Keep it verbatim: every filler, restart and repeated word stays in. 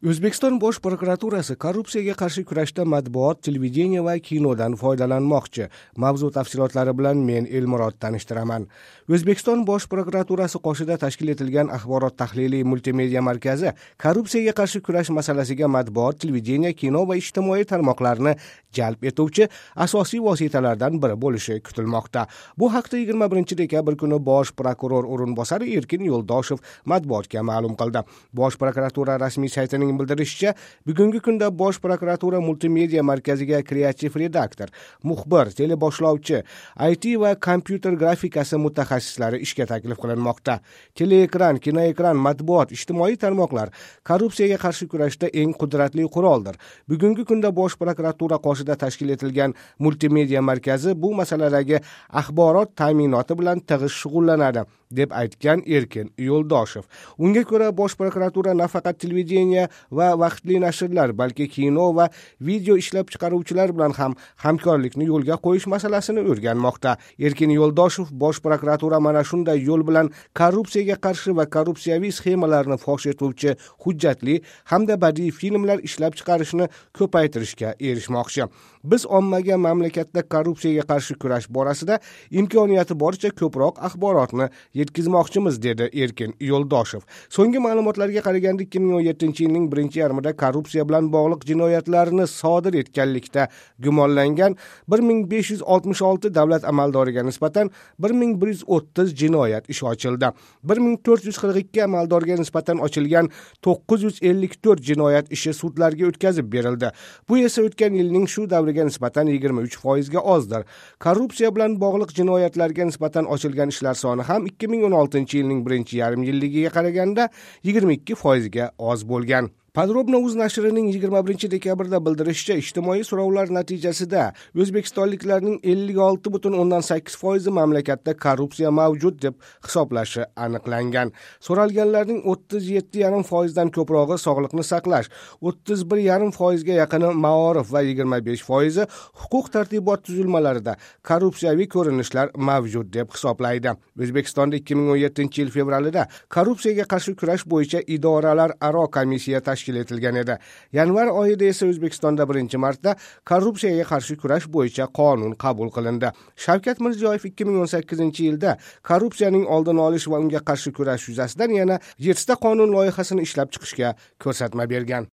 O'zbekiston Bosh prokuraturasi korrupsiyaga qarshi kurashda matbuot, televideniye va kinodan foydalanmoqchi. Mavzu tafsilotlari bilan men Elmurod tanishtiraman. O'zbekiston Bosh prokuraturasi qoshida tashkil etilgan axborot tahliliy multimedia markazi korrupsiyaga qarshi kurash masalasiga matbuot, televideniye, kino va ijtimoiy tarmoqlarni jalb etuvchi asosiy vositalardan biri bo'lishi kutilmoqda. Bu haqda yigirma birinchi dekabr kuni Bosh prokuror o'rinbosari Erkin Yo'ldoshev matbuotga ma'lum qildi. Bosh prokuratura rasmiy saytining bildirishicha, bugungi kunda Bosh prokuratura multimedia markaziga kreativ redaktor, muxbir, teleboshlovchi, I T va kompyuter grafikasi mutaxassislari ishga taklif qilinmoqda. Teleekran, kinoekran, matbuot, ijtimoiy tarmoqlar korrupsiyaga qarshi kurashda eng qudratli quroldir. Bugungi kunda Bosh prokuratura qoshida tashkil etilgan multimedia markazi bu masaladagi axborot ta'minoti bilan tig'iz shug'ullanadi, deb aytgan Erkin Yo'ldoshev. Unga ko'ra, Bosh prokuratura nafaqat televideniye va vaqtli nashrlar, balki kino va video ishlab chiqaruvchilar bilan ham hamkorlikni yo'lga qo'yish masalasini o'rganmoqda. Erkin Yo'ldoshev Bosh prokuratura mana shunday yo'l bilan korrupsiyaga qarshi va korrupsiyaviy sxemalarni fosh etuvchi hujjatli hamda badiiy filmlar ishlab chiqarishni ko'paytirishga erishmoqchi. Biz ommaga mamlakatda korrupsiyaga qarshi kurash borasida imkoniyati boricha ko'proq axborotni yetkazmoqchimiz, dedi Erkin Yo'ldoshev. So'nggi ma'lumotlarga qaraganda ikki ming o'n yettinchi yilning birinchi yarmida korrupsiya bilan bog'liq jinoyatlarni sodir etganlikda gumonlangan bir ming besh yuz oltmish olti davlat amaldoriga nisbatan bir ming bir yuz o'ttiz jinoyat ishi ochildi. bir ming to'rt yuz qirq ikki amaldorga nisbatan ochilgan to'qqiz yuz ellik to'rt jinoyat ishi sudlarga o'tkazib berildi. Bu esa o'tgan yilning shu davriga nisbatan yigirma uch foizga ozdir. Korrupsiya bilan bog'liq jinoyatlarga nisbatan ochilgan ishlar soni ham ikki ming o'n oltinchi yilning birinchi yarim yilligiga qaraganda yigirma ikki foizga oz bo'lgan. Podrobno uz nashrining yigirma birinchi dekabrda bildirishicha, ijtimoiy so'rovlar natijasida o'zbekistonliklarning ellik olti butun o'ndan sakkiz foizi mamlakatda korrupsiya mavjud deb hisoblashi aniqlangan. So'ralganlarning o'ttiz yetti yarim foizdan ko'prog'i sog'liqni saqlash, o'ttiz bir yarim foizga yaqini maorif va yigirma besh foizi huquq tartibot tuzilmalarida korrupsiyaviy ko'rinishlar mavjud deb hisoblaydi. O'zbekistonda ikki ming o'n yettinchi yil fevralida korrupsiyaga qarshi kurash bo'yicha idoralar aro komissiya tashkil etilgan edi. Yanvar oyida esa O'zbekistonda birinchi marta korrupsiyaga qarshi kurash bo'yicha qonun qabul qilindi. Shavkat Mirziyoyev ikki ming o'n sakkizinchi yilda korrupsiyaning oldini olish va unga qarshi kurash yuzasidan yana yettita qonun loyihasini ishlab chiqishga ko'rsatma bergan.